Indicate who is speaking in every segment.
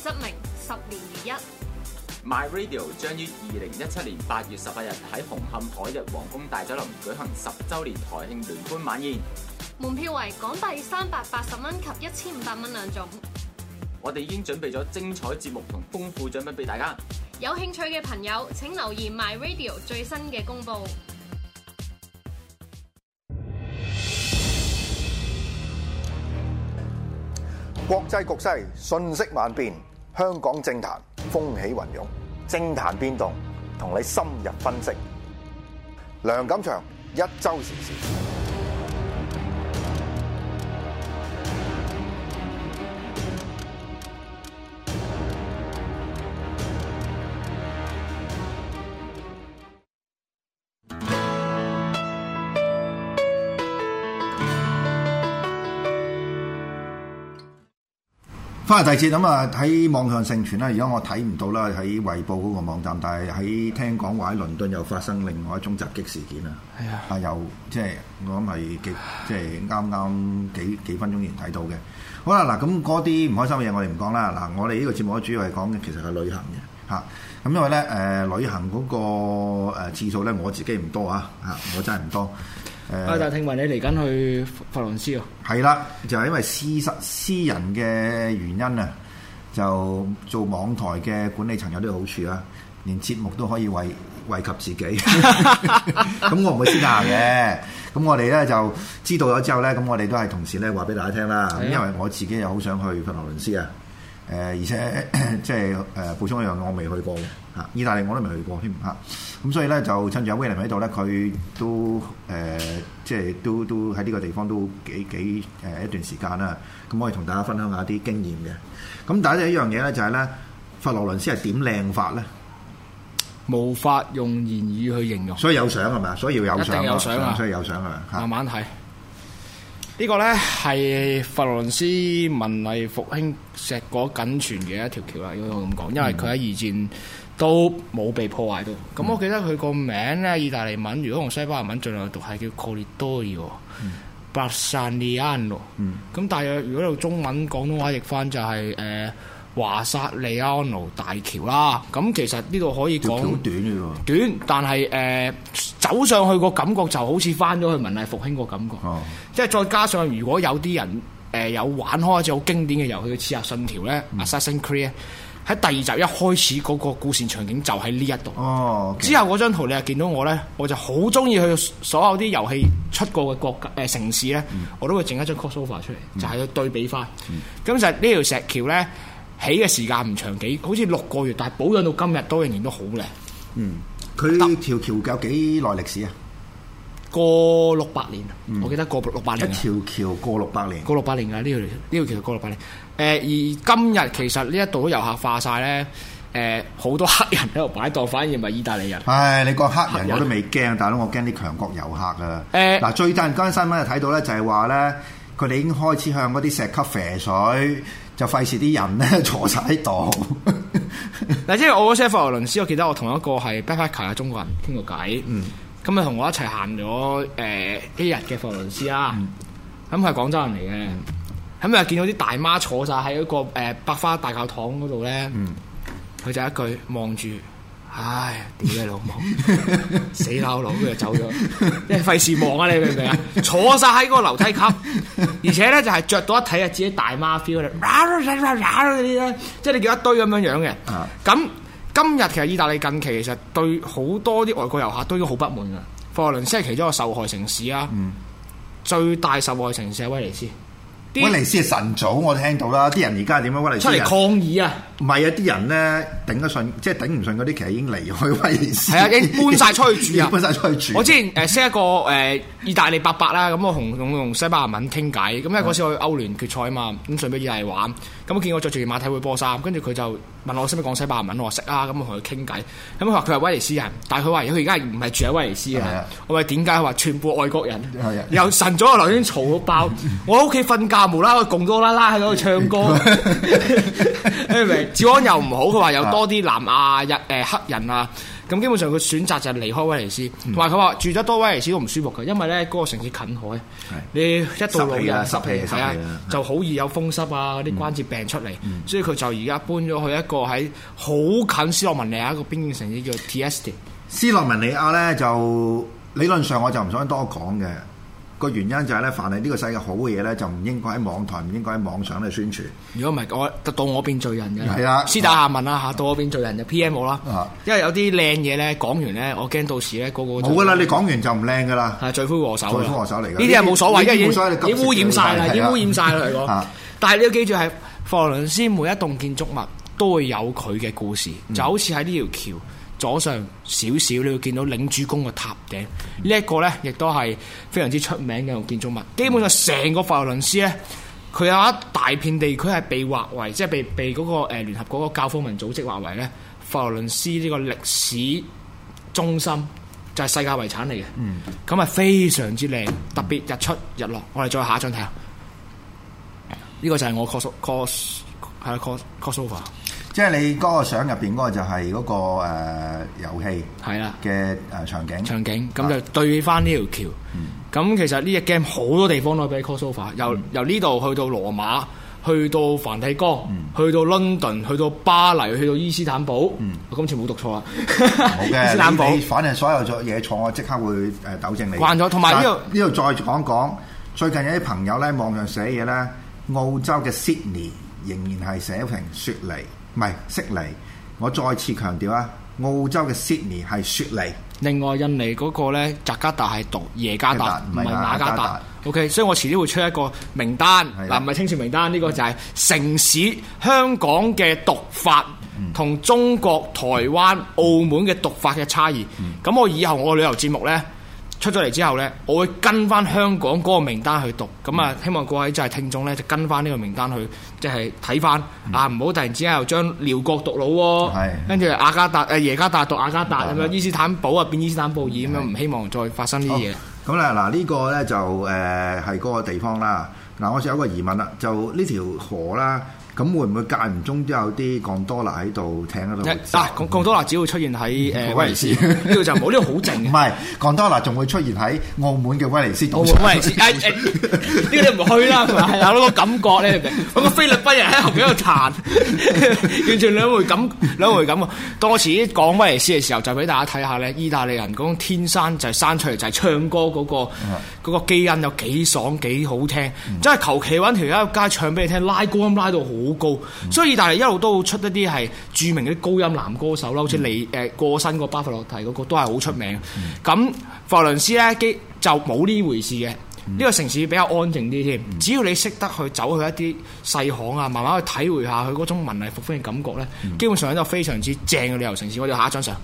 Speaker 1: 則名，10年如一。
Speaker 2: My Radio 將於2017年8月18日喺紅磡海逸皇宮大酒樓舉行10週年台慶聯歡晚宴，
Speaker 1: 門票為港幣380蚊及1500蚊兩種。
Speaker 2: 我哋已經準備咗精彩節目同豐富獎品俾大家。
Speaker 1: 有興趣嘅朋友請留意 My Radio 最新嘅公佈。
Speaker 3: 國際局勢瞬息萬變，香港政壇風起雲湧，政壇變動同你深入分析。梁錦祥一週時事。
Speaker 4: 翻嚟第二節咁啊，喺網上盛傳啦，而家我睇唔到啦，喺衛報嗰個網站，但係喺聽講話喺倫敦又發生另外一宗襲擊事件啊！係啊，又即係我諗係即係啱幾分鐘前睇到嘅。好啦，嗱咁嗰啲唔開心嘅嘢我哋唔講啦。嗱，我哋呢個節目主要係講嘅其實係旅行嘅嚇。咁因為咧旅行嗰個次數咧，我自己唔多啊嚇，我真係唔多。
Speaker 5: 但係聽聞你嚟緊去佛羅倫斯喎？係
Speaker 4: 啦，就係因為私人嘅原因啊，就做網台嘅管理層有啲好處啊，連節目都可以惠及自己。咁我唔會私下嘅，咁我哋咧就知道咗之後咧，咁我哋都係同時咧話俾大家聽啦。因為我自己又好想去佛羅倫斯啊，而且即係補充一樣，我未去過嚇，意大利我都未去過添嚇。咁所以咧就趁住阿威廉喺度咧，佢都即係都喺呢個地方都幾一段時間啦。咁可以同大家分享下啲經驗嘅。咁第一樣嘢咧就係咧，佛羅倫斯係點靚法咧？
Speaker 5: 無法用言語去形容。
Speaker 4: 所以有相係咪？所以要有相。一定
Speaker 5: 有相啊！
Speaker 4: 所以有相啊！
Speaker 5: 慢慢睇。呢個咧係佛羅倫斯文藝復興碩果僅存嘅一條橋啦，應該咁講，因為佢喺二戰都冇被破壞到。咁我記得佢個名咧，意大利文如果用西班牙文盡量讀係叫 Corridoio Brasiliano。咁大約如果用中文廣東話譯翻就係華薩利安奴大橋啦。咁其實呢度可以講
Speaker 4: 好短嘅喎，
Speaker 5: 短，但係走上去個感覺就好似翻咗去文藝復興個感覺。即係再加上如果有啲人有玩開一隻好經典嘅遊戲嘅《刺客信條》咧，《Assassin's Creed》喺第二集一開始嗰個故事場景就喺呢一度。之後嗰張圖你又見到我咧，我就好中意去所有啲遊戲出過嘅城市咧，我都會整一張 crossover 出嚟，就係去對比翻。咁就呢條石橋咧起嘅時間唔長，好似6個月，但係保養到今日都仍然都好靚。
Speaker 4: 佢條橋有幾耐歷史啊？
Speaker 5: 過600年，我記得過600年。
Speaker 4: 一條橋過600年，
Speaker 5: 過600年㗎，呢條橋過600年。而今日其實呢一度都遊客化晒咧，好多黑人喺度擺檔，反而唔係意大利人。
Speaker 4: 唉，你講黑人我都未驚，大佬我驚啲強國遊客啊！嗱，最近嗰間新聞就睇到咧，就係話咧，佢哋已經開始向嗰啲石級啡水，就費事啲人咧坐晒喺度。
Speaker 5: 嗱，即係我嗰時喺佛羅倫斯，我記得我同一個係 backpacker 嘅中國人傾過偈。咁啊，同我一齊行咗一日嘅佛羅倫斯啦。咁佢係廣州人嚟嘅。咁又見到啲大媽坐晒喺一個百花大教堂嗰度咧。佢就一句望住，唉，屌你老母，死佬佬，佢就走咗。因為費事望啊，你明唔明啊？坐晒喺嗰個樓梯級，而且咧就係着到一睇就自己大媽 feel 咧，嗰啲咧，即係你叫一堆咁樣樣嘅。咁今日其實意大利近期其實對好多啲外國遊客都已經好不滿㗎。佛羅倫斯係其中一個受害城市啊，最大受害城市係威尼斯。
Speaker 4: 威尼斯係晨早，我聽到啦。啲人而家係點樣？威尼斯
Speaker 5: 出嚟抗議啊！
Speaker 4: 唔係啊，啲人咧頂得順，即係頂唔順嗰啲，其實已經離開威尼斯。
Speaker 5: 係啊，已經搬晒出去住啊！
Speaker 4: 搬晒出去住。
Speaker 5: 我之前識一個意大利伯伯啦，咁我同西班牙文傾偈，咁因為嗰時我去歐聯決賽啊嘛，咁順便意大利玩，咁我見我着住件馬體會波衫，跟住佢就問我識唔識講西班牙文，我話識啊，咁我同佢傾偈，咁佢話佢係威尼斯人，但係佢話佢而家唔係住喺威尼斯啊。我話點解？佢話全部外國人，由晨早我頭先嘈到爆，我喺屋企瞓覺無啦啦共多啦啦喺度唱歌，你明唔明？治安又唔好，佢話有多啲南亞黑人啊， 咁基本上佢選擇就係離開威尼斯，同埋佢話住得多威尼斯都唔舒服嘅，因為咧嗰個城市近海，你一到老人
Speaker 4: 濕氣
Speaker 5: 係啊，就好易有風濕啊嗰啲關節病出嚟，所以佢就而家搬咗去一個喺好近斯洛文尼亞一個邊境城市叫 Trieste。
Speaker 4: 斯洛文尼亞咧就理論上我就唔想多講嘅。個原因就係咧，凡係呢個世界好嘅嘢咧，就唔應該喺網台，唔應該喺網上嚟宣傳。如果唔係，我到我變罪人嘅。係啦，私底下問啦嚇，到我變罪人就 PM 我啦。因為有啲靚嘢咧講完咧，我驚到時咧個冇噶啦，你講完就唔靚噶啦。係罪魁禍首。罪魁禍首嚟㗎。呢啲係冇所謂，因為已經污染晒啦，已經污染晒啦嚟講。但係你要記住係佛羅倫斯每一棟建築物都會有佢嘅故事，就好似喺呢條橋。左上少少，你會見到領主宮嘅塔頂，呢一個咧亦都係非常之出名嘅建築物。基本上成個佛羅倫斯咧，佢有一大片地區係被劃為，即係被嗰個聯合嗰個教科文組織劃為咧佛羅倫斯呢個歷史中心，就係世界遺產嚟嘅。咁係非常之靚，特別日出日落。我哋再下一張睇下，呢個就係我 crossover。 即係你嗰個相入邊嗰個就係嗰個遊戲係啦嘅場景，咁就對翻呢條橋。咁其實呢隻 game 好多地方都俾 crossover，由呢度去到羅馬，去到梵蒂岡，去到倫敦，去到巴黎，去到伊斯坦堡。我今次冇讀錯啊！冇嘅，伊斯坦堡。你反正所有嘢錯，我即刻會糾正你。慣咗，同埋呢度再講講，最近有啲朋友咧網上寫嘢咧，澳洲嘅 Sydney 仍然係寫成雪梨。唔係悉尼，我再次強調啊，澳洲嘅 Sydney 係雪梨。另外印尼嗰個咧，扎加達係讀耶加達，唔係雅加達。OK， 所以我遲啲會出一個名單，嗱唔係清算名單，呢個就係城市香港嘅讀法同中國、台灣、澳門嘅讀法嘅差異。咁我以後我旅遊節目咧出咗嚟之後咧，我會跟翻香港嗰個名單去讀。咁啊，希望各位就係聽眾咧，就跟翻呢個名單去，即係睇翻啊，唔好突然之間又將寮國讀老喎，跟住雅加達耶加達讀雅加達咁樣，伊斯坦堡啊變伊斯坦布爾咁樣，唔希望再發生呢啲嘢。咁咧嗱，呢個咧就係嗰個地方啦。嗱，我就有個疑問啦，就呢條河啦。咁會唔會間唔中都有啲貢多拿喺度艇喺度？貢多拿只會出現喺威尼斯，呢度就冇，呢度好靜嘅。唔係貢多拿仲會出現喺澳門嘅威尼斯島上。威尼斯呢個你唔去啦，係有嗰個感覺咧，嗰個菲律賓人喺後邊喺度彈，完全兩回咁啊！當我遲啲講威尼斯嘅時候，就俾大家睇下咧，意大利人嗰種天生就係生出嚟就係唱歌嗰個基因有幾爽幾好聽，真係求其揾條一街唱俾你聽，拉高音拉到好高，所以意大利一路都出一啲係著名嘅高音男歌手啦，好似你過身個巴弗洛蒂嗰個都係好出名。咁佛羅倫斯咧就冇呢回事嘅，呢個城市比較安靜啲添。只要你識得去走去一啲細巷啊，慢慢去體會下佢嗰種文藝復興嘅感覺咧，基本上係一個非常之正嘅旅遊城市。我哋下一張相。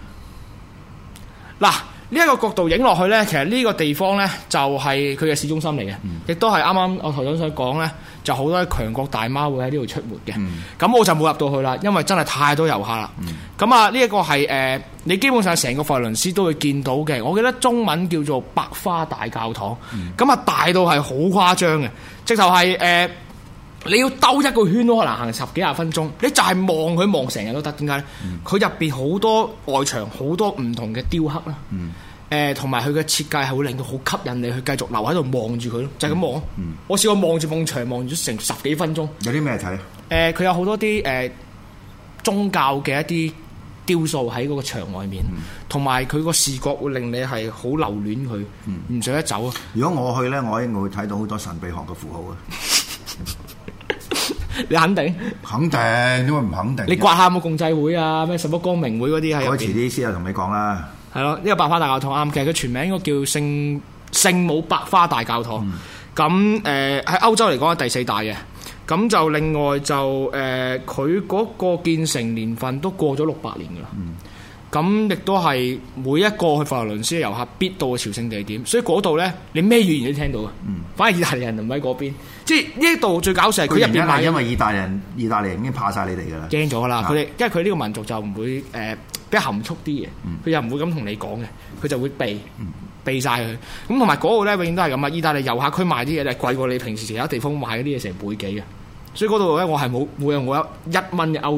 Speaker 4: 嗱，呢一個角度影落去咧，其實呢個地方咧就係佢嘅市中心嚟嘅，亦都係啱啱我頭先想講咧，就好多強國大媽會喺呢度出沒嘅。咁我就冇入到去啦，因為真係太多遊客啦。咁啊，呢一個係你基本上成個佛羅倫斯都會見到嘅。我記得中文叫做百花大教堂。咁啊，大到係好誇張嘅，直頭係你要兜一個圈都可能行10幾20分鐘，你就係望佢望成日都得。點解咧？佢入邊好多外牆，好多唔同嘅雕刻啦。同埋佢嘅設計係會令到好吸引你去繼續留喺度望住佢咯，就係咁望。我試過望住埲牆望咗成10幾分鐘。有啲咩睇？佢有好多啲宗教嘅一啲雕塑喺嗰個牆外面，同埋佢個視覺會令你係好留戀佢，唔捨得走啊！如果我去咧，我應該會睇到好多神秘學嘅符號啊！你肯定？肯定，點會唔肯定？你刮下有冇共濟會啊？咩什麼光明會嗰啲係？我遲啲先又同你講啦。係咯，呢個百花大教堂啱。其實佢全名應該叫聖母百花大教堂。咁喺歐洲嚟講係第4大嘅。咁就另外就佢嗰個建成年份都過咗600年㗎啦。咁亦都係每一個去佛羅倫斯嘅遊客必到嘅朝聖地點，所以嗰度咧你咩語言都聽到嘅。反而意大利人唔喺嗰邊，即係呢度最搞笑係佢入邊買，因為意大利人已經怕晒你哋㗎啦，驚咗啦。佢哋因為佢呢個民族就唔會比較含蓄啲嘅，佢又唔會咁同你講嘅，佢就會避晒佢。咁同埋嗰度咧永遠都係咁啊！意大利遊客區賣啲嘢咧貴過你平時其他地方買嗰啲嘢成倍幾嘅，所以嗰度咧我係冇用過1蚊嘅歐元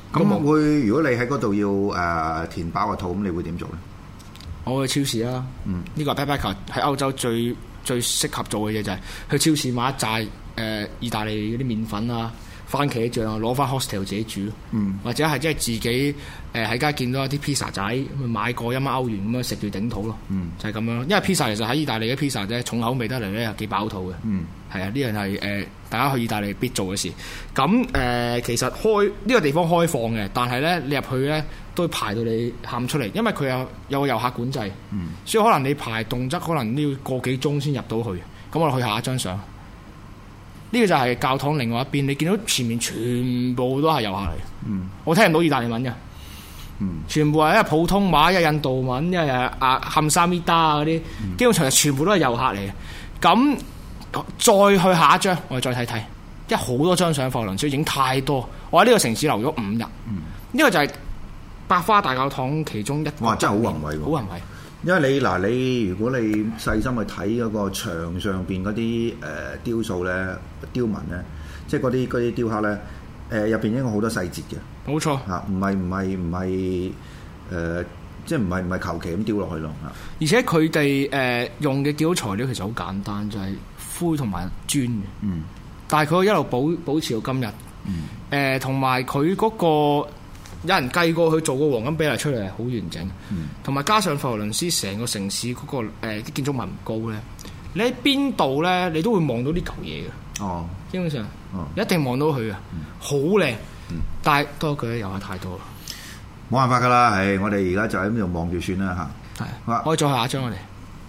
Speaker 4: 咁會如果你喺嗰度要填飽個肚，咁你會點做咧？
Speaker 5: 我去超市啦。呢個 backpacker 喺歐洲最適合做嘅嘢就係去超市買一紮意大利嗰啲麵粉啊、番茄醬啊，攞翻 hostel 自己煮。或者係即係自己喺街見到一啲 pizza 仔，咁買個1蚊歐元咁樣食住頂肚咯。就係咁樣，因為 pizza 其實喺意大利嘅 pizza 啫，重口味得嚟咧又幾飽肚嘅。係啊，呢樣係大家去意大利必做嘅事。咁其實呢個地方開放嘅，但係咧你入去咧都會排到你喊出嚟，因為佢有個遊客管制。所以可能你排動輒可能都要個幾鐘先入到去。咁我哋去下一張相。呢個就係教堂另外一邊，你見到前面全部都係遊客嚟。我聽唔到意大利文嘅。全部係一係普通話，一係印度文，一係坎沙米達嗰啲，基本上係全部都係遊客嚟嘅。咁再去下一張，我哋再睇睇，因為好多張相佛羅倫斯影太多。我喺呢個城市留咗5日。呢個就係百花大教堂其中一個。
Speaker 4: 哇！真係好宏偉喎，
Speaker 5: 好宏偉。
Speaker 4: 因為你如果你細心去睇嗰個牆上邊嗰啲雕塑咧、雕紋咧，即係嗰啲雕刻咧，入邊應該好多細節嘅。冇錯嚇，唔係即係唔係求其咁雕落去咯嚇。而且佢哋用嘅雕材料其實好簡單，就係灰同埋磚嘅。但係佢一路保持到今日。同埋佢嗰個。有人計過去做個黃金比例出嚟係好完整，同埋加上佛羅倫斯成個城市嗰個啲建築物唔高咧，你喺邊度咧你都會望到呢嚿嘢嘅。基本上一定望到佢嘅，好靚。但係多句咧遊客太多啦，冇辦法㗎啦。係我哋而家就喺咁度望住算啦嚇。係，可以再下一張我哋。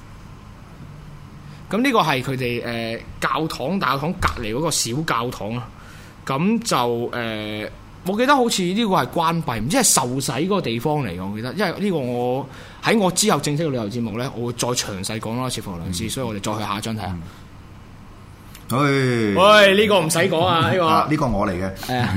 Speaker 4: 咁呢個係佢哋大教堂隔離嗰個小教堂啊。咁就我記得好似呢個係關閉，唔知係受洗嗰個地方嚟嘅。我記得，因為呢個我喺我之後正式嘅旅遊節目咧，我會再詳細講多一次佛羅倫斯，所以我哋再去下一張睇下。喂，呢個唔使講啊，呢個我嚟嘅。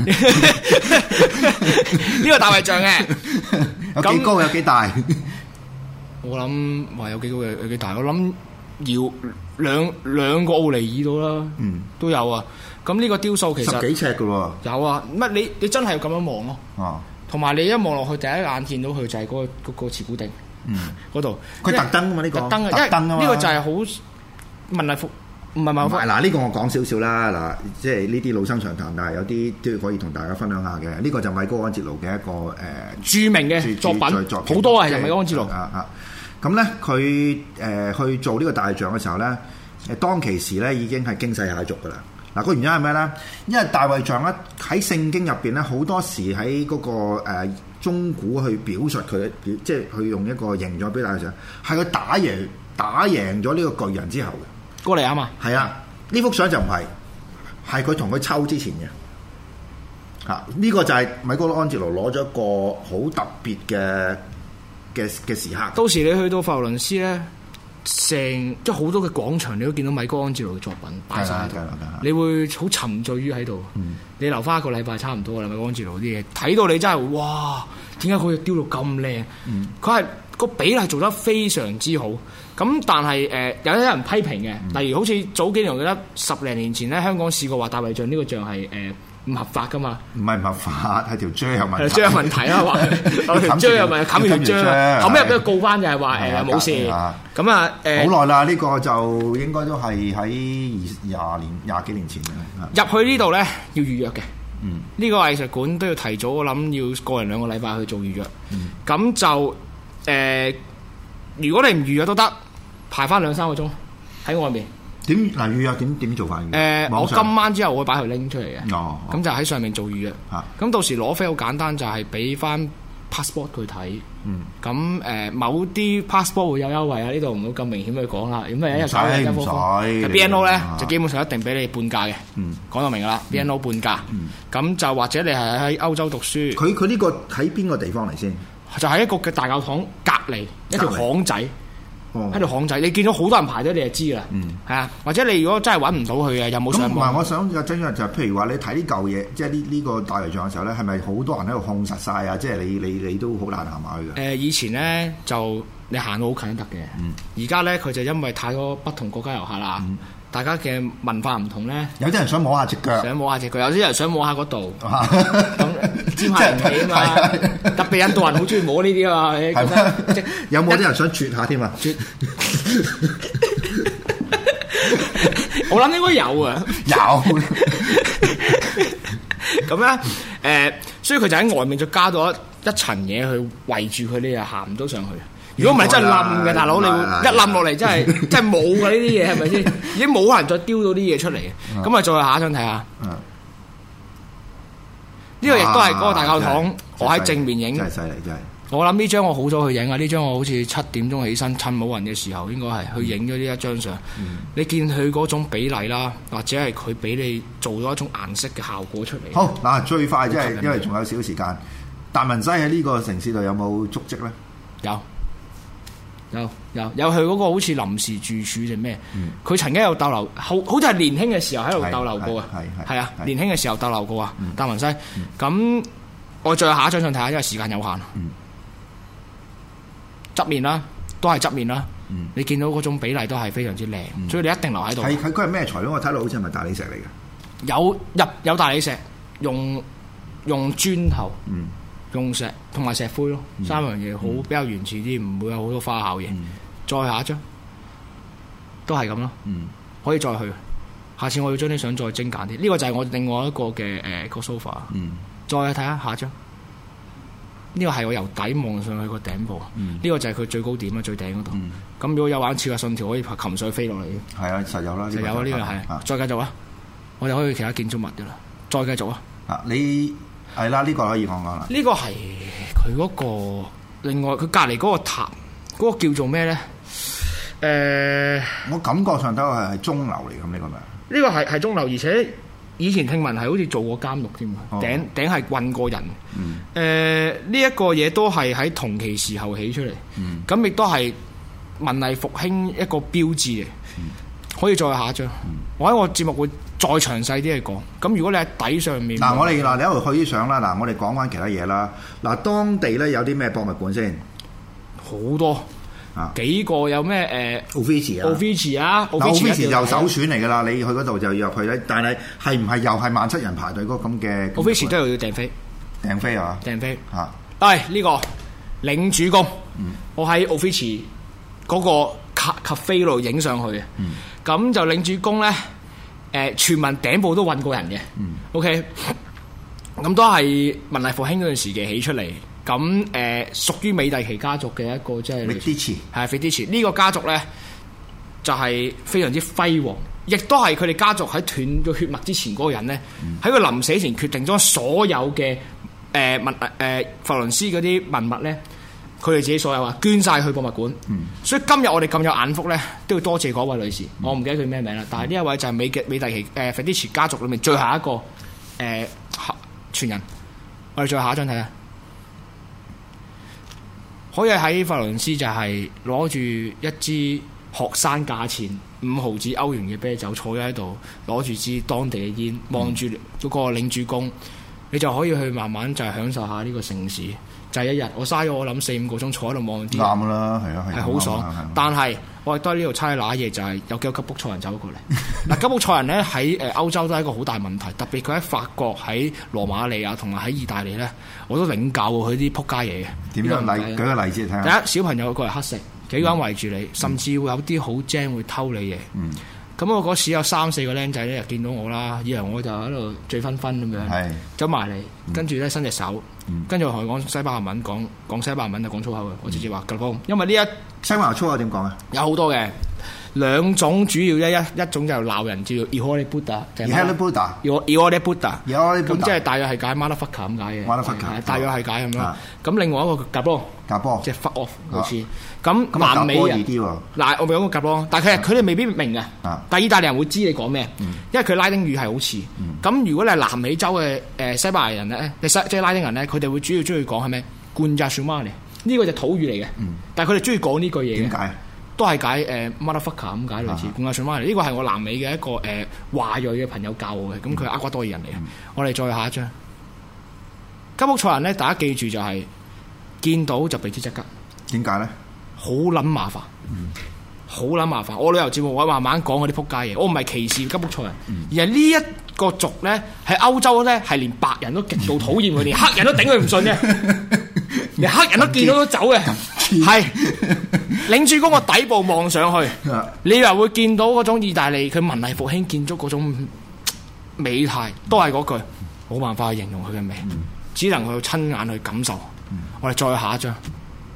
Speaker 4: 呢個大衛像嘅，有幾高有幾大？我諗話有幾高有幾大，我諗要兩個奧尼爾到啦，都有啊。咁呢個雕塑其實10幾尺嘅喎，有啊，乜你真係要咁樣望咯，同埋你一望落去，第一眼見到佢就係嗰個慈古頂，嗰度佢特登啊嘛，呢個特登啊嘛，呢個就係好文藝復唔係文藝復。嗱呢個我講少少啦，嗱即係呢啲老生常談，但係有啲都可以同大家分享下嘅。呢個就米高安哲羅嘅一個著名嘅作品，好多啊，係米高安哲羅咁咧佢去做呢個大象嘅時候咧，當其時咧已經係驚世駭俗噶啦。嗱，個原因係咩咧？因為大衛像咧喺聖經入邊咧，好多時喺嗰個中古去表述佢，即係去用一個形象表達嘅時候，係佢打贏咗呢個巨人之後嘅。過嚟啊嘛，係啊，呢幅相就唔係，係佢同佢抽之前嘅。呢個就係米高安哲羅攞咗一個好特別嘅時刻。到時你去到佛羅倫斯咧。即係好多嘅廣場，你都見到米高安哲羅嘅作品擺晒喺度，你會好沉醉於喺度。你留翻一個禮拜差唔多啦，米高安哲羅啲嘢睇到你真係哇！點解佢雕到咁靚？佢係個比例做得非常之好。咁但係有啲人批評嘅，例如好似早幾年我記得10零年前咧，香港試過話大衛像呢個像係唔合法噶嘛？唔係唔合法，係條章有問題。章有問題啊！話條章有問題，冚條章，後尾入咗告翻就係話冇事。咁啊好耐啦，呢個就應該都係喺廿幾年前嘅。入去呢度咧要預約嘅。呢個藝術館都要提早，我諗要個人2個禮拜去做預約。咁就如果你唔預約都得，排翻2-3個鐘喺外面。預約點做法？我今晚之後我會擺佢拎出嚟嘅。咁就喺上面做預約。咁到時攞飛好簡單，就係俾翻 passport 佢睇。咁某啲 passport 會有優惠啊！呢度唔好咁明顯去講啦。咁一日搞一科科。BNO 咧就基本上一定俾你半價嘅。講到明㗎啦，BNO 半價。咁就或者你係喺歐洲讀書。佢呢個喺邊個地方嚟先？就喺一個嘅大教堂隔離一條巷仔。喺度巷仔，你見到好多人排隊，你就知啦。係啊，或者你如果真係揾唔到佢嘅，有冇上網？唔係，我想嘅真係就譬如話你睇呢嚿嘢，即係呢個大衛像嘅時候咧，係咪好多人喺度控實晒啊？即係你都好難行埋去嘅。以前咧就你行到好近都得嘅。而家咧佢就因為太多不同國家遊客啦，大家嘅文化唔同咧。有啲人想摸下隻腳，有啲人想摸下嗰度。咁
Speaker 5: 沾下人氣啊嘛，特別印度人好中意摸呢啲啊嘛，你覺得即
Speaker 4: 有冇啲人想啜下添啊？
Speaker 5: 我諗應該有啊，
Speaker 4: 有。
Speaker 5: 咁咧所以佢就喺外面再加咗一層嘢去圍住佢，你又行唔到上去。如果唔係真係冧嘅，大佬你會一冧落嚟真係真係冇㗎呢啲嘢，係咪先？已經冇可能再丟到啲嘢出嚟嘅。咁啊，再下一張睇下。呢個亦都係嗰個大教堂，我喺正面影。
Speaker 4: 真係犀利，真係。
Speaker 5: 我諗呢張我好早去影啊！呢張我好似7點鐘起身，趁冇人嘅時候，應該係去影咗呢一張相。你見佢嗰種比例啦，或者係佢俾你做咗一種顏色嘅效果出嚟。
Speaker 4: 好嗱，最快即係因為仲有少時間。達文西喺呢個城市度有冇足跡咧？有去嗰個好似臨時住處定咩？佢曾經有逗留，好似係年輕嘅時候喺度逗留過啊！係啊，年輕嘅時候逗留過啊！達文西。咁我再下一張相睇下，因為時間有限。側面啦，都係側面啦。你見到嗰種比例都係非常之靚，所以你一定留喺度。係佢係咩材料？我睇落好似係咪大理石嚟嘅？
Speaker 5: 有大理石，用磚頭。用石同埋石灰咯，三樣嘢好比較原始啲，唔會有好多花巧嘢。再下一張，都係咁咯。可以再去。下次我要將啲相再精簡啲。呢個就係我另外一個嘅個 sofa。再睇下下一張。呢個係我由底望上去個頂部。呢個就係佢最高點啦，最頂嗰度。咁如果有玩刺客信條，可以擒上去飛落嚟嘅。係啊，實有啦。實有啊，呢個係。再繼續啊！我哋可以去其他建築物嘅啦。再繼續啊！
Speaker 4: 你。係啦，呢個可以講講啦。呢個係
Speaker 5: 佢嗰個，另外佢隔離嗰個塔，嗰個叫做咩咧？
Speaker 4: 我感覺上都係鐘樓嚟咁，呢個咪？
Speaker 5: 呢個係鐘樓，而且以前聽聞係好似做過監獄添，頂係韞過人。呢一個嘢都係喺同期時候起出嚟，咁亦都係文藝復興一個標誌嚟。可以再下一張。我喺我節目會再詳細啲去講。咁如果你喺底上面，
Speaker 4: 我哋你一路去啲相啦。我哋講翻其他嘢啦。當地咧有啲咩博物館先？
Speaker 5: 好多幾個有咩
Speaker 4: Uffizi 啊 Uffizi 又首選嚟㗎啦。你去嗰度就要入去咧。但係係唔係又係17000人排隊嗰咁嘅
Speaker 5: ？Uffizi 都要訂飛。
Speaker 4: 訂飛啊！
Speaker 5: 訂飛呢個領主宮，我喺 Uffizi 嗰個cafe度影上去嘅。咁就領主宮咧，傳聞頂部都韞過人嘅。OK，咁都係文藝復興嗰段時期起出嚟。咁屬於美第奇家族嘅一個即係
Speaker 4: Medici
Speaker 5: 係 Medici 呢個家族咧，就係非常之輝煌，亦都係佢哋家族喺斷咗血脈之前嗰個人咧，喺佢臨死前決定將所有嘅佛羅倫斯嗰啲文物咧。佢哋自己所有啊，捐晒去博物館。所以今日我哋咁有眼福咧，都要多謝嗰位女士。我唔記得佢咩名啦，但係呢一位就係美第奇Medici家族裏面最後一個傳人。我哋再下一張睇下，可以喺佛羅倫斯就係攞住一支學生價錢5毫子歐元嘅啤酒，坐咗喺度，攞住支當地嘅煙，望住嗰個領主宮，你就可以去慢慢就係享受下呢個城市。就係一日，我嘥咗我諗4-5個鐘坐喺度望啲，
Speaker 4: 啱啦，係
Speaker 5: 好爽。但係我亦都喺呢度差揦嘢，就係有幾個吉卜賽人走咗過嚟。嗱，吉卜賽人咧喺歐洲都係一個好大問題，特別佢喺法國、喺羅馬尼亞同埋喺意大利咧，我都領教過佢啲撲街嘢嘅。
Speaker 4: 點樣舉個例子嚟睇下？
Speaker 5: 第一，小朋友過嚟乞食，幾個人圍住你，甚至會有啲好精會偷你嘢。咁我嗰時有3-4個僆仔咧，見到我啦，以為我就喺度醉醺醺咁樣，走埋嚟，跟住咧伸隻手，跟住我同佢講西班牙文，講西班牙文就講粗口嘅，我直接話吉邦，因為呢一
Speaker 4: 西班牙粗口點講啊？
Speaker 5: 有好多嘅2種主要一種就鬧人叫 Hijo de puta，Hijo de puta，咁即係大約係解 motherfucker 咁解嘅，大約係解咁樣。咁另外一個吉邦，即係 fuck off 好似。咁南美人嗱，我咪講個吉邦，但係佢哋未必明嘅。但係意大利人會知你講咩，因為佢拉丁語係好似。咁如果你係南美洲嘅西班牙人咧，即係拉丁人咧，佢哋會主要中意講係咩？Concha su madre，呢個就土語嚟嘅。但係佢哋中意講呢句嘢嘅。點解？都係解motherfucker 咁解類似。Concha su madre，呢個係我南美嘅一個華裔嘅朋友教我嘅。咁佢係厄瓜多爾人嚟嘅。我哋再下一張。吉卜賽人咧，大家記住就係見到就避之則吉。
Speaker 4: 點解咧？
Speaker 5: 好撚麻煩， 好撚麻煩。我旅遊節目我慢慢講嗰啲撲街嘢，我唔係歧視吉卜賽人，而係呢一個族咧喺歐洲咧係連白人都極度討厭佢，連黑人都頂佢唔順嘅，連黑人都見到都走嘅，係領主公個底部望上去，你又會見到嗰種意大利佢文藝復興建築嗰種美態，都係嗰句冇辦法去形容佢嘅美，只能去親眼去感受。我哋再下一張。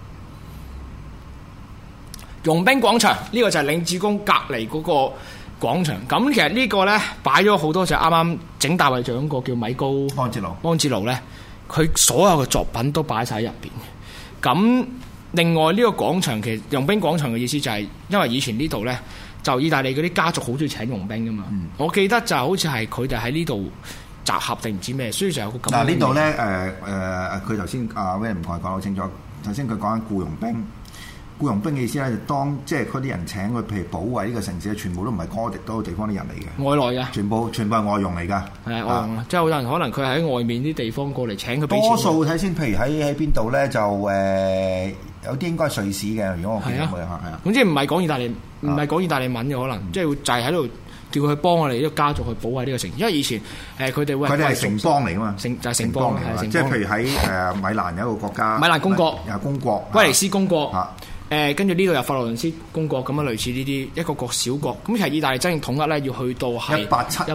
Speaker 5: 傭兵廣場呢個就係領主宮隔離嗰個廣場。咁其實呢個呢，擺咗好多就啱啱整大衛像個叫米高安哲魯呢，佢所有嘅作品都擺晒喺入邊。咁另外呢個廣場其實傭兵廣場嘅意思就係因為以前呢度呢，就意大利嗰啲家族好中意請傭兵噶嘛。我記得就好似係佢哋喺呢度集合定唔知咩，所以就有個咁。嗱
Speaker 4: 呢度呢，佢頭先阿 William 唔講好清楚。頭先佢講緊僱傭兵。僱傭兵嘅意思咧，就當即係嗰啲人請佢，譬如保衛呢個城市，全部都唔係嗰個地方啲人嚟嘅，外來嘅，全部係外傭嚟㗎。係外傭，即係好多人可能佢喺外面啲地方過嚟請佢。多數睇先，譬如喺邊度咧，就有啲應該係瑞士嘅。如果我記得係啊，總之唔係講意大利，唔係講意大利文嘅可能，即係就係喺度叫佢去幫我哋呢個家族去保衛呢個城市。因為以前佢哋會係城邦嚟㗎嘛，就係城邦嚟，即係譬如喺米蘭有一個國家，米蘭公國，有公國，威尼斯公國。跟住呢度有佛羅倫斯公國咁樣，類似呢啲一個國小國。咁其實意大利真正統一咧，要去到係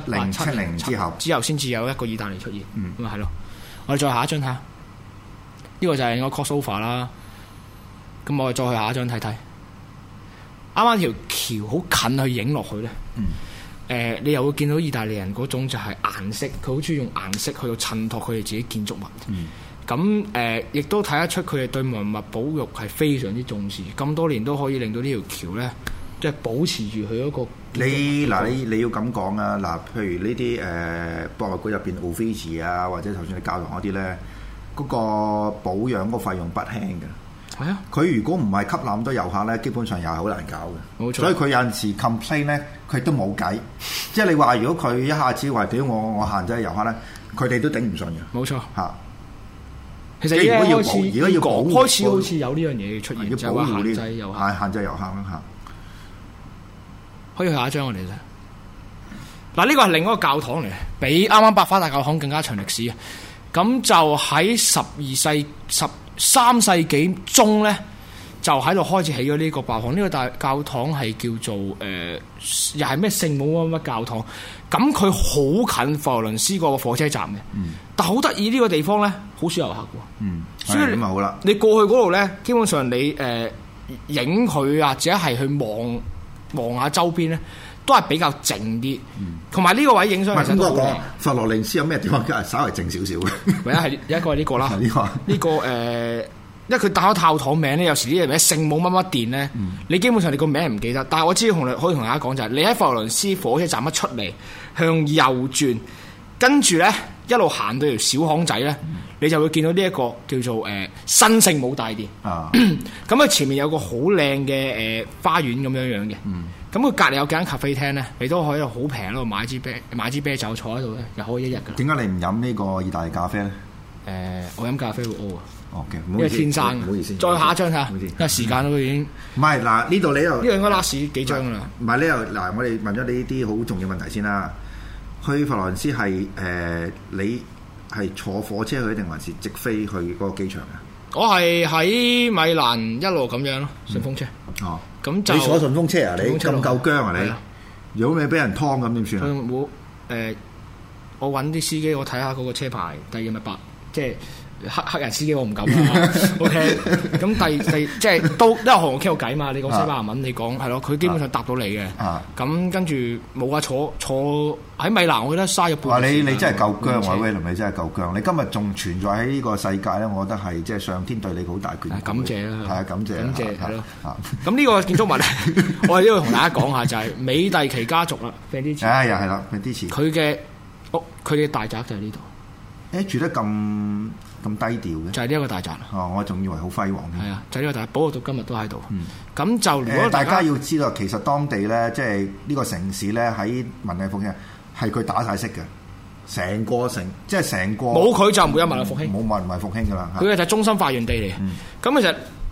Speaker 4: 1870之後先至有一個意大利出現。咁啊係咯。我哋再下一張睇下，呢個就係個 crossover 啦。咁我哋再去下一張睇睇。啱啱條橋好近去影落去咧。你又會見到意大利人嗰種就係顏色，佢好中意用顏色去到襯托佢哋自己建築物。咁亦都睇得出佢哋對文物保育係非常之重視，咁多年都可以令到呢條橋咧，即係保持住佢一個。你要咁講啊！嗱，譬如呢啲博物館入邊 Uffizi 啊，或者就算你教堂嗰啲咧，嗰個保養嗰個費用不輕嘅。係啊，佢如果唔係吸納咁多遊客咧，基本上又係好難搞嘅。冇錯。所以佢有陣時 complain 咧，佢都冇計。即係你話如果佢一下子話屌我限制遊客咧，佢哋都頂唔順嘅。冇錯。嚇。其實而家要開始好似有呢樣嘢出現，就係話限制遊客，限制遊客啦嚇。可以去下一張我哋啫。嗱，呢個係另一個教堂嚟，比啱啱百花大教堂更加長歷史啊！咁就喺13世紀中咧，就喺度開始起咗呢個教堂。呢個大教堂係叫做又係咩聖母乜教堂？咁佢好近佛羅倫斯個火車站嘅，但好得意呢個地方咧，好少遊客嘅，所以咁啊好啦。你過去嗰度咧，基本上你影佢或者係去望下周邊咧，都係比較靜啲。同埋呢個位影相其實都好靚。佛羅倫斯有咩地方稍為靜少少嘅？唯一係一個係呢個啦，呢個因為佢打咗教堂名咧，有時啲嘢名聖母乜乜殿咧，你基本上你個名唔記得。但係我知可以同大家講就係，你喺佛羅倫斯火車站一出嚟，向右轉，跟住咧一路行到條小巷仔咧，你就會見到呢一個叫做新聖母大殿。咁佢前面有個好靚嘅花園咁樣樣嘅。咁佢隔離有間咖啡廳咧，你都可以好平喺度買支啤酒坐喺度咧，又可以一日㗎。點解你唔飲呢個意大利咖啡咧？我飲咖啡會屙啊。OK，因為天生，唔好意思。再下一張睇下，因為時間都已經唔係嗱，呢度你又呢個應該 last 幾張㗎啦。唔係呢度嗱，我哋問咗你呢啲好重要問題先啦。去佛羅倫斯係你係坐火車去定還是直飛去嗰個機場啊？我係喺米蘭一路咁樣咯，順風車。哦，咁就你坐順風車啊？你咁夠薑啊？你如果你俾人劏咁點算啊？我揾啲司機，我睇下嗰個車牌，第二咪白，即係。黑人司機我唔敢啦，OK。咁第即係都因為同我傾過偈嘛，你講西班牙文，你講係咯，佢基本上答到你嘅。咁跟住冇啊，坐喺米蘭，我記得嘥咗半。話你真係夠薑啊，威廉，你真係夠薑。你今日仲存在喺呢個世界咧，我覺得係即係上天對你好大權。感謝啦，係啊，感謝係咯。咁呢個建築物咧，我係都要同大家講下，就係美第奇家族啦，費迪茨。又係啦，費迪茨。佢嘅屋，佢嘅大宅就喺呢度。住得咁低調嘅，就係呢一個大宅。我仲以為好輝煌添。係啊，就係呢個大宅，保護到今日都喺度。咁就如果大家要知道，其實當地咧，即係呢個城市咧，喺文藝復興係佢打晒色嘅，成個城即係成個冇佢就唔會有文藝復興，冇文藝復興㗎啦。佢就係中心發源地嚟。咁其實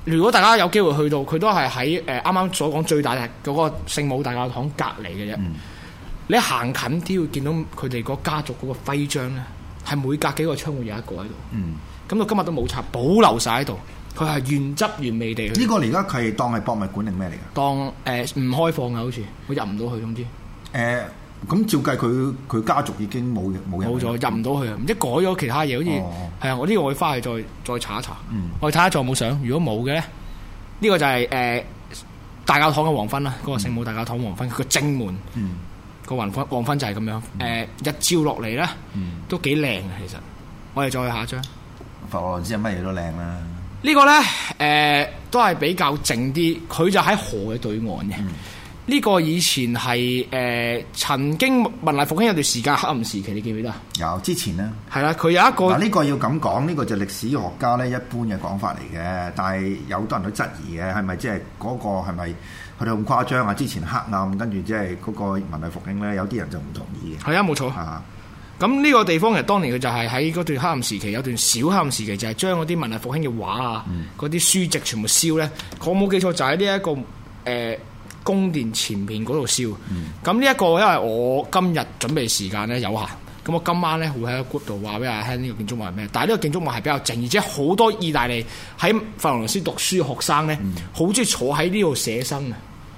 Speaker 5: 如果大家有機會去到，佢都係喺啱啱所講最大嘅嗰個聖母大教堂隔離嘅啫。你行近啲會見到佢哋個家族嗰個徽章咧，係每隔幾個窗會有一個喺度。咁到今日都冇拆，保留晒喺度。佢係原汁原味地。
Speaker 4: 呢個而家佢當係博物館定咩嚟㗎？
Speaker 5: 當唔開放嘅好似，我入唔到去，總之。
Speaker 4: 咁照計佢家族已經冇
Speaker 5: 咗，入唔到去啊！唔知改咗其他嘢，好似係啊！我呢個我會翻去再查一查。我哋睇下仲有冇相。如果冇嘅咧，呢個就係大教堂嘅黃昏啦，嗰個聖母大教堂黃昏，佢個正門個黃昏就係咁樣。日照落嚟咧，都幾靚嘅其實。我哋再去下一張。
Speaker 4: 佛羅倫斯乜嘢都靚啦。
Speaker 5: 呢個咧都係比較靜啲，佢就喺河嘅對岸嘅。呢個以前係曾經文藝復興有段時間黑暗時期，你記唔記得？有
Speaker 4: 之前呢，
Speaker 5: 係啦，佢有一個
Speaker 4: 呢個要咁講，呢個就歷史學家咧一般嘅講法嚟嘅，但係有好多人都質疑嘅，係咪即係嗰個係咪去到咁誇張啊？之前黑暗，跟住即係嗰個文藝復興咧，有啲人就唔同意嘅。
Speaker 5: 係啊，冇錯。咁呢個地方其實當年佢就係喺嗰段黑暗時期，有段小黑暗時期，就係將嗰啲文藝復興嘅畫啊，嗰啲書籍全部燒咧。我冇記錯就喺呢一個宮殿前面嗰度燒。咁呢一個因為我今日準備時間咧有限，咁我今晚咧會喺個 group 度話俾大家聽呢個建築物係咩。但係呢個建築物係比較靜，而且好多意大利喺佛羅倫斯讀書嘅學生咧，好中意坐喺呢度寫生啊。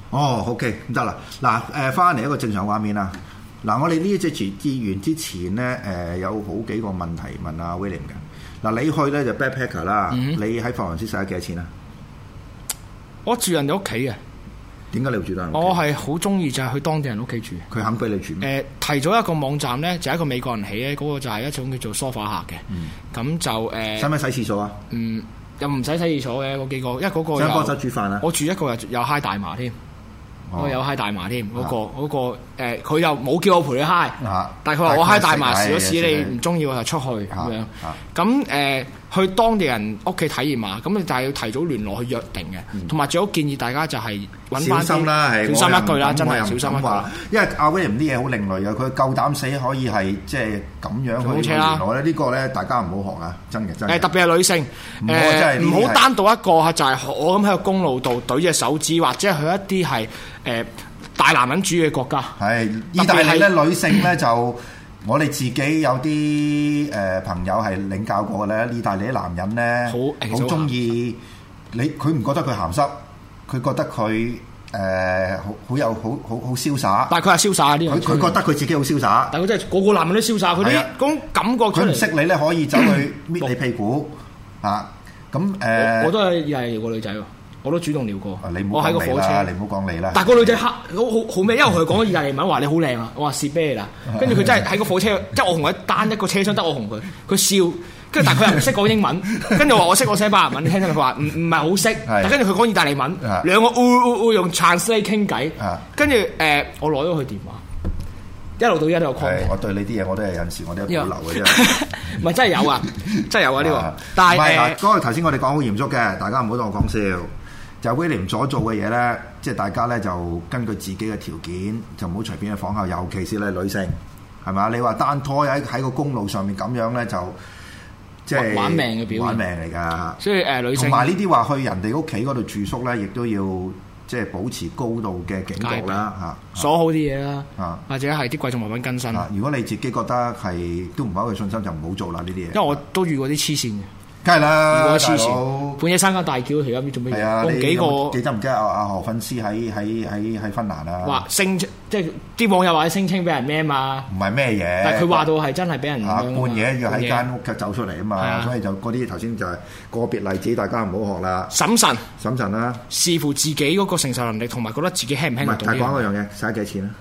Speaker 4: OK， 唔得啦。嗱，翻嚟一個正常畫面啦。嗱，我哋呢一隻節完之前咧，有好幾個問題問阿 William 嘅。嗱，你去咧就 backpacker 啦，你喺佛羅倫斯使咗幾多錢啊？
Speaker 5: 我住人哋屋企嘅。
Speaker 4: 點解你要住人屋企？
Speaker 5: 我係好中意就係去當地人屋企住。
Speaker 4: 佢肯俾你住咩？
Speaker 5: 提咗一個網站咧，就係一個美國人起咧，嗰個就係一種叫做梳化客嘅。咁就
Speaker 4: 使唔使洗廁所啊？
Speaker 5: 又唔使洗廁所嘅嗰幾個，因為嗰個。
Speaker 4: 想幫手煮飯啊？
Speaker 5: 我住一個有嗨大麻添。我有嗨大麻添，嗰個佢又冇叫我陪佢嗨，但係佢話我嗨大麻時嗰時你唔中意我就出去咁樣。咁去當地人屋企體驗嘛，咁你就係要提早聯絡去約定嘅，同埋最好建議大家就係揾翻
Speaker 4: 小心啦，係
Speaker 5: 小心一句啦，真係小心一句。
Speaker 4: 因為阿 William 啲嘢好另類嘅，佢夠膽死可以係即係咁樣去聯絡咧，呢個咧大家唔好學啊，真嘅真嘅。
Speaker 5: 特別係女性，唔好單獨一個就係我咁喺個公路度舉隻手指，或者去一啲係大男人主義嘅國家。係
Speaker 4: 意大利咧，女性咧就。我哋自己有啲朋友係領教過嘅咧，意大利啲男人咧好中意你，佢唔覺得佢鹹濕，佢覺得佢好有好瀟灑。但係佢係瀟灑啲，佢覺得佢自己好瀟灑。但係佢真係個個男人都瀟灑，佢啲嗰種感覺出嚟。佢唔識你咧，可以走去搣你屁股啊！咁
Speaker 5: 我都係意大利個女仔喎。我都主動撩過，我喺個火車，
Speaker 4: 你唔好講你啦。
Speaker 5: 但係個女仔好咩？因為佢講咗意大利文，話你好靚啊！我話蝕啤啦，跟住佢真係喺個火車，即係我同佢單一個車廂得我同佢，佢笑，跟住但係佢又唔識講英文，跟住話我識我西班牙文，你聽到佢話唔係好識，但跟住佢講意大利文，兩個用 translate 傾偈，跟住我攞咗佢電話，一路到一路 call。
Speaker 4: 我對你啲嘢我都係有時我都有保留嘅啫。
Speaker 5: 唔係真係有啊，真係有啊呢個。但係
Speaker 4: 嗰個頭先我哋講好嚴肅嘅，大家唔好當我講笑。就 William 所做嘅嘢咧，即係大家咧就根據自己嘅條件，就唔好隨便去仿效，尤其是你女性，係咪？你話單拖喺個公路上面咁樣咧，就即係
Speaker 5: 玩命嘅表現，
Speaker 4: 玩命嚟㗎。
Speaker 5: 所以女性
Speaker 4: 同埋呢啲話去人哋屋企嗰度住宿咧，亦都要即係保持高度嘅警覺啦，
Speaker 5: 鎖好啲嘢啦，或者係啲貴重物品更新。
Speaker 4: 如果你自己覺得係都唔係好有信心，就唔好做啦呢啲嘢。
Speaker 5: 因為我都遇過啲黐線嘅。
Speaker 4: 梗係啦，
Speaker 5: 黐線！半夜三更大叫，而家唔知做咩嘢？我幾個
Speaker 4: 記得唔記得阿何訓師喺芬蘭啊？
Speaker 5: 話聲即係啲網友話聲稱俾人咩嘛？
Speaker 4: 唔係咩嘢？
Speaker 5: 但係佢話到係真係俾人
Speaker 4: 半夜要喺間屋走出嚟啊嘛，所以就嗰啲頭先就係個別例子，大家唔好學啦。審慎啦，
Speaker 5: 視乎自己嗰個承受能力同埋覺得自己輕唔輕得到。
Speaker 4: 但係講一樣嘢，使幾錢啊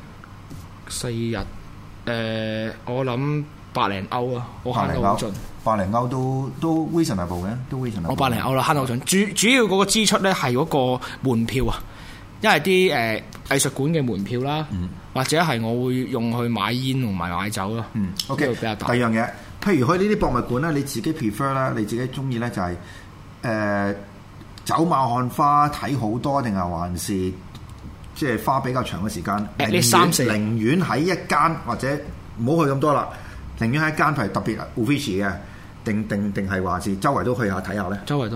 Speaker 5: ？4日我諗100歐啊，我慳到好盡。
Speaker 4: 100歐都 reasonable 嘅，都 reasonable。
Speaker 5: 我100歐啦，慳到好盡。主要嗰個支出咧係嗰個門票啊，因為啲藝術館嘅門票啦，或者係我會用去買煙同埋買酒咯。
Speaker 4: OK，
Speaker 5: 比較大。
Speaker 4: 第二樣嘢，譬如去呢啲博物館咧，你自己 prefer 啦，你自己中意咧就係走馬看花睇好多，定係還是即係花比較長嘅時間？寧願喺一間或者唔好去咁多啦。寧願喺一間係特別 Uffizi 嘅，定係話是周圍都去下睇下咧？
Speaker 5: 周圍都冇，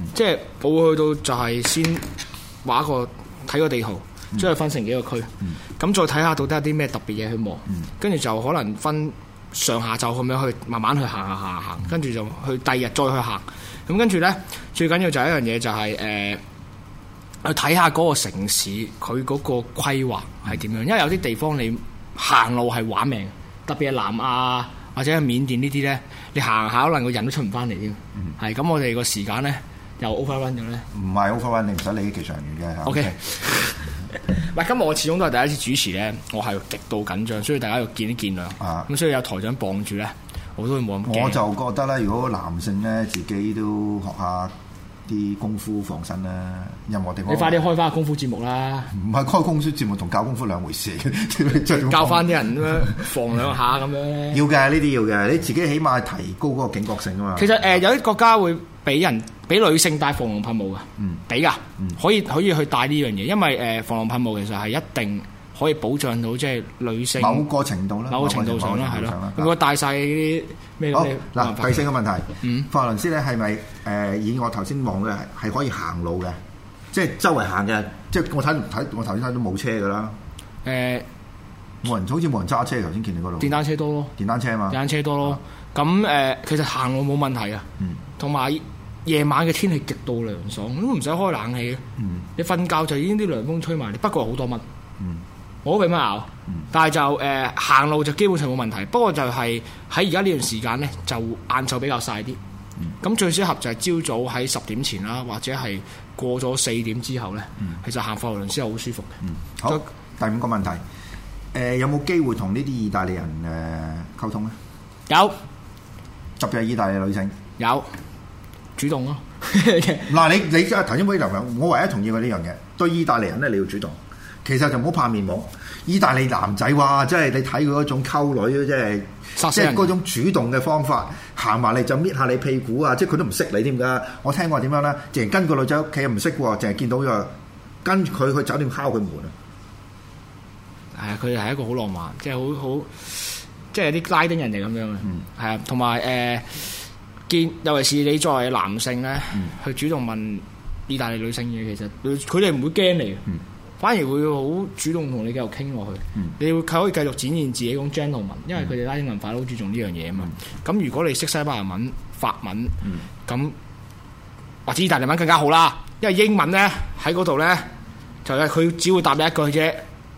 Speaker 5: 即係我會去到就係先畫個睇個地圖，將佢分成幾個區，咁再睇下到底有啲咩特別嘢去望，跟住就可能分上下晝咁樣去慢慢去行，跟住就去第二日再去行。咁跟住咧，最緊要就係一樣嘢就係去睇下嗰個城市佢嗰個規劃係點樣，因為有啲地方你行路係玩命，特別係南亞或者係緬甸呢啲咧，你行下可能個人都出唔翻嚟添。係咁，我哋個時間咧又 overrun 咗咧。唔係
Speaker 4: overrun，你唔使理技術人員嘅。
Speaker 5: OK。唔係，今日我始終都係第一次主持咧，我係極度緊張，所以大家要見一見諒。咁所以有台長傍住咧，我都會冇咁驚。
Speaker 4: 我就覺得咧，如果男性咧自己都學下啲功夫防身啦，任何地方。
Speaker 5: 你快啲開翻個功夫節目啦！
Speaker 4: 唔係開功夫節目同教功夫兩回事，
Speaker 5: 教翻啲人咁樣防兩下咁樣。
Speaker 4: 要嘅，呢啲要嘅，你自己起碼提高嗰個警覺性啊嘛。
Speaker 5: 其實有啲國家會俾女性帶防狼噴霧㗎，俾㗎，可以去帶呢樣嘢，因為防狼噴霧其實係一定可以保障到即係女性
Speaker 4: 某個程度啦，
Speaker 5: 某個程度上啦，係咯。如果帶晒啲咩？好
Speaker 4: 嗱，第四個問題，法倫斯咧係咪以我頭先望嘅係可以行路嘅，即係周圍行嘅，即係我頭先睇都冇車㗎啦。冇人，好似冇人揸車。頭先見你嗰度
Speaker 5: 電單車多咯，
Speaker 4: 電單車嘛，
Speaker 5: 電單車多咯。咁其實行路冇問題啊，同埋夜晚嘅天氣極度涼爽，都唔使開冷氣嘅。你瞓覺就已經啲涼風吹埋你，不過好多蚊。我都俾蚊咬，但係就行路就基本上冇問題。不過就係喺而家呢段時間咧，就晏晝比較曬啲。咁最適合就係朝早喺10點前啦，或者係過咗4點之後咧，其實行佛羅倫斯係好舒服嘅。
Speaker 4: 好，第5個問題，有冇機會同呢啲意大利人溝通咧？
Speaker 5: 有，
Speaker 4: 特別係意大利女性
Speaker 5: 有主動咯。
Speaker 4: 嗱，你頭先嗰啲留言，我唯一同意過呢樣嘢，對意大利人咧你要主動。其實就唔好怕面膜，意大利男仔哇，即係你睇佢嗰種溝女，即係嗰種主動嘅方法，行埋嚟就搣下你屁股啊！即係佢都唔識你添㗎。我聽過點樣咧，淨係跟個女仔屋企唔識喎，淨係見到咗跟佢去酒店敲佢門啊！
Speaker 5: 係啊，佢係一個好浪漫，即係好，即係啲拉丁人嚟咁樣嘅。係啊，同埋尤其是你作為男性咧，去主動問意大利女性嘢，其實佢哋唔會驚你嘅。反而會好主動同你繼續傾落去，你會可以繼續展現自己嗰種 gentleman，因為佢哋拉丁文化都好注重呢樣嘢啊嘛。咁如果你識西班牙文、法文，咁或者意大利文更加好啦，因為英文咧喺嗰度咧就係佢只會答你一句啫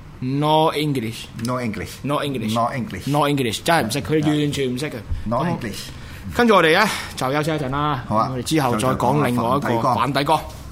Speaker 5: ，no English，no
Speaker 4: English，no
Speaker 5: English，no
Speaker 4: English，no
Speaker 5: English，真係唔識，佢完全唔識嘅。
Speaker 4: no English。
Speaker 5: 跟住我哋咧就休息一陣啦，
Speaker 4: 好啊，
Speaker 5: 我哋之後再講另外一個梵蒂岡。